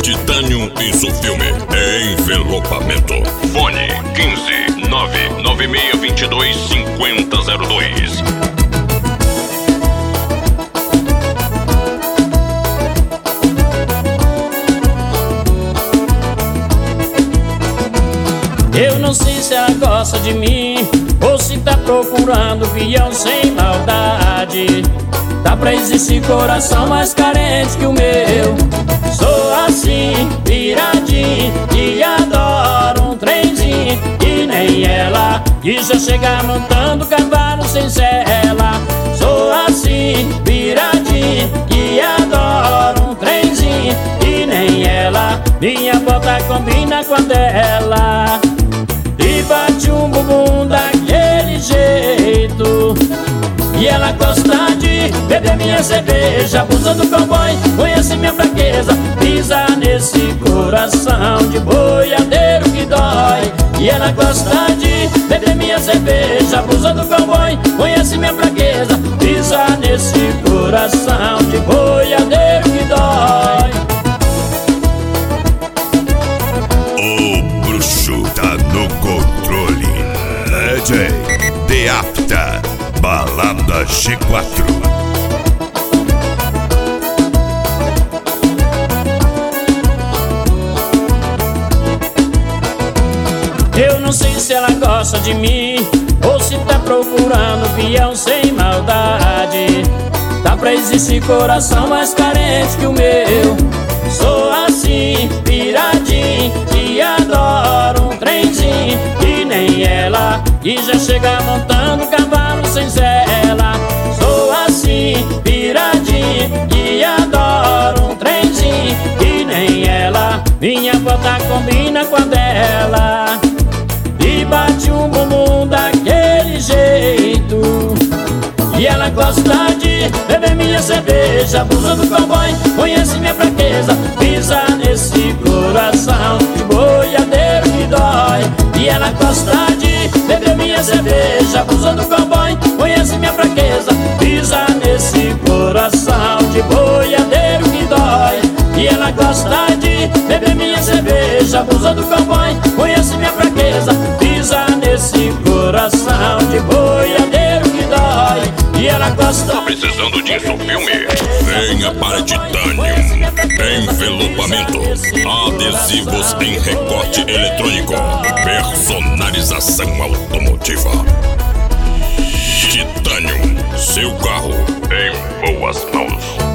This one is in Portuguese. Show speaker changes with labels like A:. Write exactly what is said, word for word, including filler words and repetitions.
A: Titanium Insufilme. Envelopamento. Fone quinze nove nove seis dois dois cinco zero zero dois.
B: Eu não sei se ela gosta de mim ou se tá procurando peão sem maldade. Dá pra existir coração mais carente que o meu. Sou assim, viradinho, e adoro um trenzinho. E nem ela, que já chega montando cavalo sem sela. Sou assim, viradinho, e adoro um trenzinho. E nem ela, minha bota combina com a dela. E bate um bumbum daquele jeito. E ela gosta de beber minha cerveja, abusa do cowboy, conhece minha fraqueza. Pisa nesse coração de boiadeiro que dói. E ela gosta de beber minha cerveja, abusa do cowboy, conhece minha fraqueza. Pisa nesse coração de boiadeiro que dói.
A: O bruxo tá no controle. D J The Apta, Balada G quatro.
B: Eu não sei se ela gosta de mim ou se tá procurando peão sem maldade. Dá pra existir coração mais carente que o meu. Sou assim, piradinho, e adoro um trenzinho. E nem ela, que já chega montando cavalo sem sela. Sou assim, piradinho, e adoro um trenzinho. E nem ela, minha bota combina com a dela. E bate um bumbum daquele jeito. E ela gosta de beber minha cerveja, abusa do cowboy, conhece minha fraqueza. Pisa nesse coração de boiadeiro que dói. E ela gosta de beber minha cerveja, abusa do cowboy, conhece minha fraqueza. Pisa nesse coração de boiadeiro que dói. E ela gosta de beber minha cerveja, abusa do cowboy, conhece minha fraqueza. Pisa nesse coração de boiadeiro que dói. E ela gosta.
A: Tá precisando de Insufilme? Venha para Titanium Envelopamento. Adesivos em recorte eletrônico. Personalização automotiva. Titanium, seu carro em boas mãos.